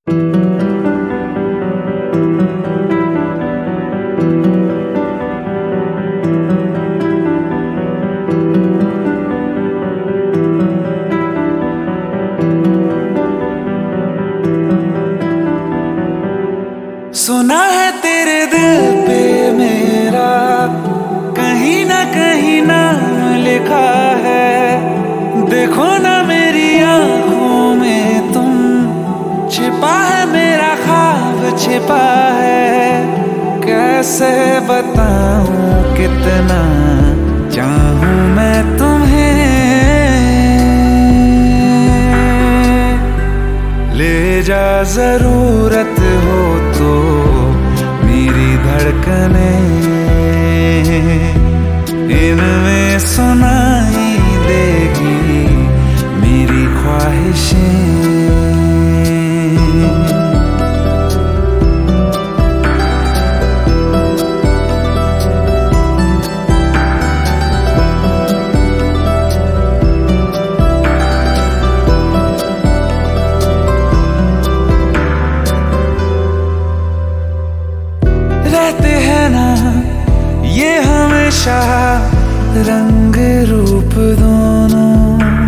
सुना है तेरे दिल पे मेरा कहीं ना कहीं नाम लिखा है। देखो ना मेरी आंखों में तुम, छिपा है मेरा ख्वाब छिपा है। कैसे बताऊं कितना चाहूं मैं तुम्हें। ले जा जरूरत हो तो मेरी धड़कने, इनमें सुनाई देगी मेरी ख्वाहिशें। रहते हैं ना ये हमेशा रंग रूप दोनों,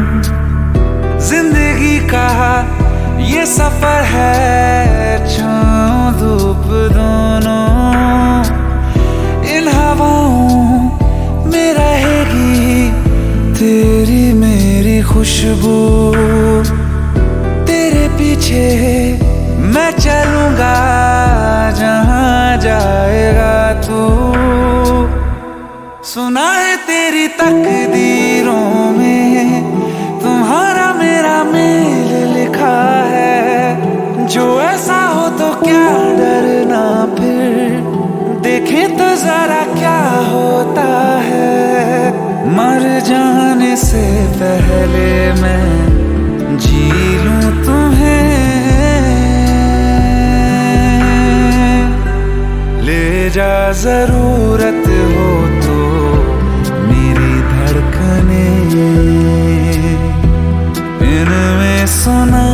जिंदगी का ये सफर है छाँव धूप दोनों। इन हवाओं में रहेगी तेरी मेरी खुशबू, तेरे पीछे मैं चलूंगा जहां जाएगा तू। सुना है तेरी तकदीरों में तुम्हारा मेरा मेल लिखा है। जो ऐसा हो तो क्या डरना, फिर देखे तो जरा क्या होता है। मर जाने से पहले मैं जी लूं तुम्हें। ले जा जरूरत हो तो मेरी धड़कने, इनमें सुना